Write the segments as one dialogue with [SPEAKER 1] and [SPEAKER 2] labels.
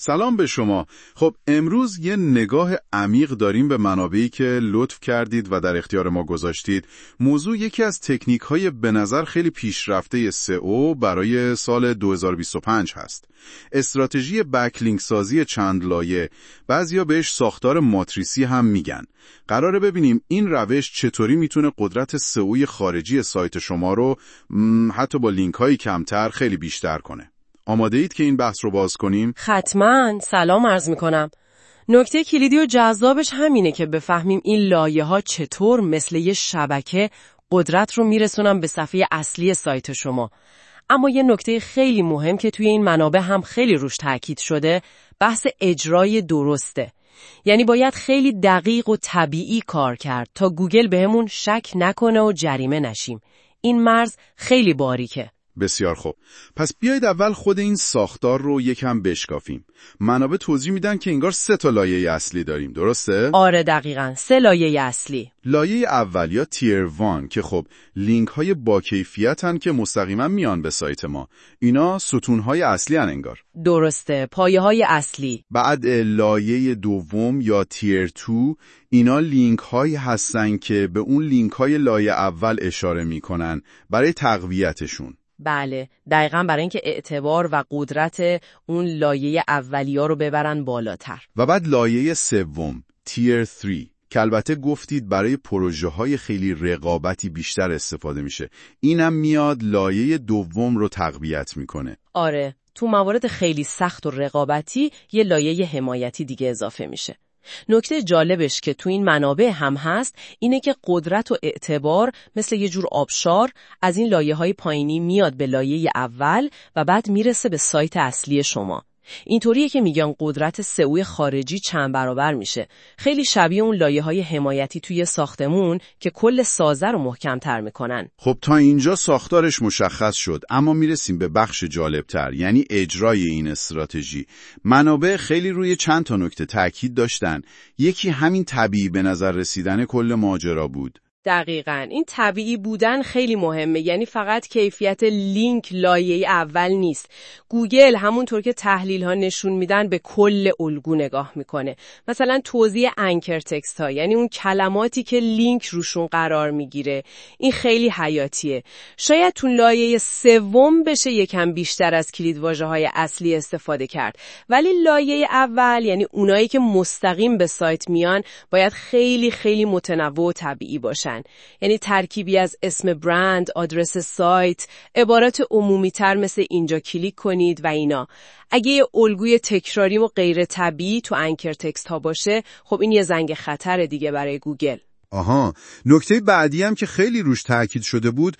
[SPEAKER 1] سلام به شما. خب امروز یه نگاه عمیق داریم به منابعی که لطف کردید و در اختیار ما گذاشتید. موضوع یکی از تکنیک‌های به نظر خیلی پیشرفته سئو برای سال 2025 هست. استراتژی بکلینک سازی چند لایه، بعضیا بهش ساختار ماتریسی هم میگن. قراره ببینیم این روش چطوری میتونه قدرت سئوی خارجی سایت شما رو حتی با لینک‌های کمتر خیلی بیشتر کنه. آماده اید که این بحث رو باز کنیم؟
[SPEAKER 2] حتما. سلام عرض میکنم. نکته کلیدی و جذابش همینه که بفهمیم این لایه‌ها چطور مثل یه شبکه قدرت رو میرسونن به صفحه اصلی سایت شما. اما یه نکته خیلی مهم که توی این منابع هم خیلی روش تاکید شده، بحث اجرای درسته. یعنی باید خیلی دقیق و طبیعی کار کرد تا گوگل بهمون شک نکنه و جریمه نشیم. این مرز خیلی باریکه.
[SPEAKER 1] بسیار خوب. پس بیایید اول خود این ساختار رو یکم بشکافیم. منابع توضیح میدن که انگار 3 لایه اصلی داریم، درسته؟
[SPEAKER 2] آره دقیقاً، 3 لایه اصلی.
[SPEAKER 1] لایه اول یا تیر 1 که خب لینک های با کیفیتن که مستقیما میان به سایت ما. اینا ستون های اصلی هن انگار.
[SPEAKER 2] درسته، پایه های اصلی.
[SPEAKER 1] بعد لایه دوم یا تیر 2، اینا لینک هایی هستن که به اون لینک های لایه اول اشاره میکنن برای تقویتشون.
[SPEAKER 2] بله، دقیقاً برای اینکه اعتبار و قدرت اون لایه اولیا رو ببرن بالاتر.
[SPEAKER 1] و بعد لایه سوم، تیر 3، که البته گفتید برای پروژه های خیلی رقابتی بیشتر استفاده میشه. اینم میاد لایه دوم رو تقویت میکنه.
[SPEAKER 2] آره، تو موارد خیلی سخت و رقابتی یه لایه حمایتی دیگه اضافه میشه. نکته جالبش که تو این منابع هم هست اینه که قدرت و اعتبار مثل یه جور آبشار از این لایه‌های پایینی میاد به لایه اول و بعد میرسه به سایت اصلی شما. اینطوریه که میگن قدرت سئو خارجی چند برابر میشه. خیلی شبیه اون لایه‌های حمایتی توی ساختمون که کل سازه رو محکم‌تر میکنن.
[SPEAKER 1] خب تا اینجا ساختارش مشخص شد، اما میرسیم به بخش جالبتر، یعنی اجرای این استراتژی. منابع خیلی روی چند تا نکته تاکید داشتن. یکی همین طبیعی به نظر رسیدن کل ماجرا بود.
[SPEAKER 2] دقیقاً، این طبیعی بودن خیلی مهمه. یعنی فقط کیفیت لینک لایه اول نیست. گوگل همونطور که تحلیل ها نشون میدن به کل الگو نگاه میکنه. مثلا توزیع انکر تکست ها، یعنی اون کلماتی که لینک روشون قرار میگیره، این خیلی حیاتیه. شاید تو لایه سوم بشه یکم بیشتر از کلیدواژه های اصلی استفاده کرد، ولی لایه اول، یعنی اونایی که مستقیم به سایت میان، باید خیلی خیلی متنوع و طبیعی باشن. یعنی ترکیبی از اسم برند، آدرس سایت، عبارات عمومی تر مثل اینجا کلیک کنید و اینا. اگه یه الگوی تکراری و غیر طبیعی تو انکر تکست ها باشه، خب این یه زنگ خطر دیگه برای گوگل.
[SPEAKER 1] آها، نکته بعدی هم که خیلی روش تاکید شده بود،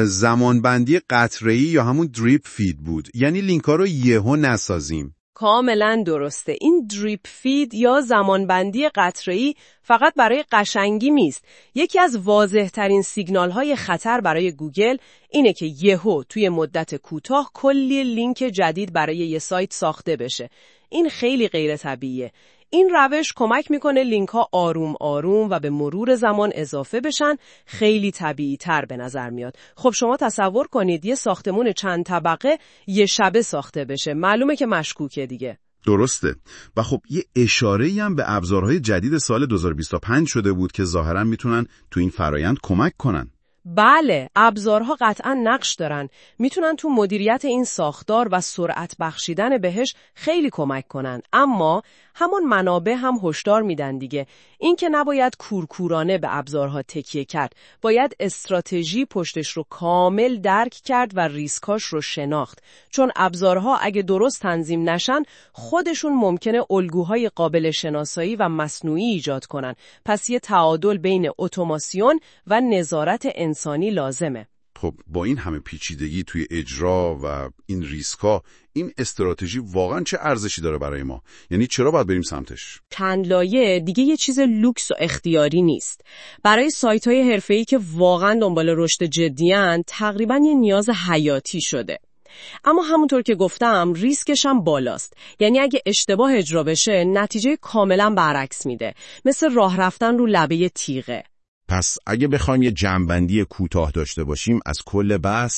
[SPEAKER 1] زمانبندی قطره‌ای یا همون دریپ فید بود. یعنی لینک‌ها رو یهو نسازیم.
[SPEAKER 2] کاملا درسته. این دریپ فید یا زمانبندی قطره‌ای فقط برای قشنگی نیست. یکی از واضح‌ترین سیگنال‌های خطر برای گوگل اینه که یهو توی مدت کوتاه کلی لینک جدید برای یه سایت ساخته بشه. این خیلی غیر طبیعیه. این روش کمک میکنه لینک ها آروم آروم و به مرور زمان اضافه بشن، خیلی طبیعی تر به نظر میاد. خب شما تصور کنید یه ساختمون چند طبقه یه شبه ساخته بشه، معلومه که مشکوکه دیگه.
[SPEAKER 1] درسته. و خب یه اشاره‌ای هم به ابزارهای جدید سال 2025 شده بود که ظاهراً میتونن تو این فرایند کمک کنن.
[SPEAKER 2] بله، ابزارها قطعا نقش دارن. میتونن تو مدیریت این ساختار و سرعت بخشیدن بهش خیلی کمک کنن. اما همون منابع هم هشدار میدن دیگه. این که نباید کورکورانه به ابزارها تکیه کرد. باید استراتژی پشتش رو کامل درک کرد و ریسکاش رو شناخت. چون ابزارها اگه درست تنظیم نشن، خودشون ممکنه الگوهای قابل شناسایی و مصنوعی ایجاد کنن. پس یه تعادل بین اتوماسیون و نظارت انسانی لازمه.
[SPEAKER 1] خب با این همه پیچیدگی توی اجرا و این ریسکا، این استراتژی واقعا چه ارزشی داره برای ما؟ یعنی چرا باید بریم سمتش؟
[SPEAKER 2] چند لایه دیگه یه چیز لوکس و اختیاری نیست. برای سایت‌های حرفه‌ای که واقعا دنبال رشد جدی‌اند، تقریباً یه نیاز حیاتی شده. اما همونطور که گفتم ریسکش هم بالاست. یعنی اگه اشتباه اجرا بشه نتیجه کاملا برعکس میده، مثل راه رفتن رو لبه تیغه.
[SPEAKER 1] پس اگه بخوایم یه جمع‌بندی کوتاه داشته باشیم از کل بحث،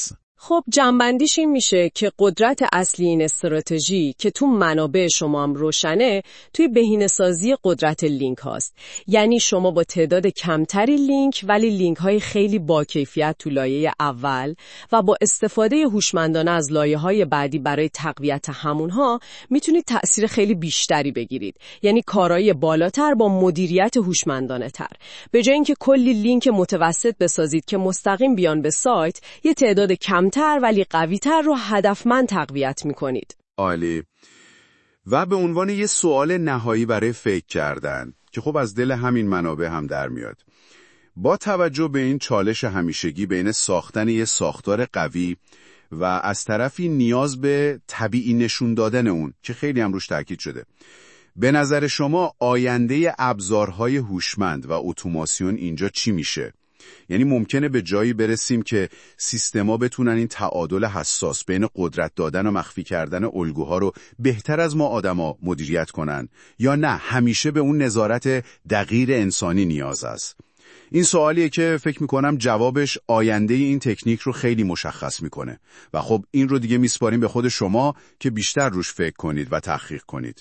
[SPEAKER 2] خب جنبندیش این میشه که قدرت اصلی این استراتژی که تو منابع شما هم روشنه توی بهینه‌سازی قدرت لینک هاست. یعنی شما با تعداد کمتری لینک ولی لینک های خیلی با کیفیت تو لایه اول و با استفاده هوشمندانه از لایه های بعدی برای تقویت همونها میتونید تأثیر خیلی بیشتری بگیرید. یعنی کارایی بالاتر با مدیریت هوشمندانه تر. به جای اینکه کلی لینک متوسط بسازید که مستقیم بیان به سایت، یه تعداد کمتر ولی قوی‌تر رو هدفمند تقویت می‌کنید.
[SPEAKER 1] عالی. و به عنوان یه سوال نهایی برای فکر کردن که خب از دل همین منابع هم در میاد. با توجه به این چالش همیشگی بین ساختن یه ساختار قوی و از طرفی نیاز به طبیعی نشون دادن اون که خیلی هم روش تاکید شده، به نظر شما آینده ابزارهای هوشمند و اتوماسیون اینجا چی میشه؟ یعنی ممکنه به جایی برسیم که سیستما بتونن این تعادل حساس بین قدرت دادن و مخفی کردن الگوها رو بهتر از ما آدما مدیریت کنن، یا نه همیشه به اون نظارت دقیق انسانی نیاز است؟ این سوالیه که فکر میکنم جوابش آینده این تکنیک رو خیلی مشخص میکنه و خب این رو دیگه میسپاریم به خود شما که بیشتر روش فکر کنید و تحقیق کنید.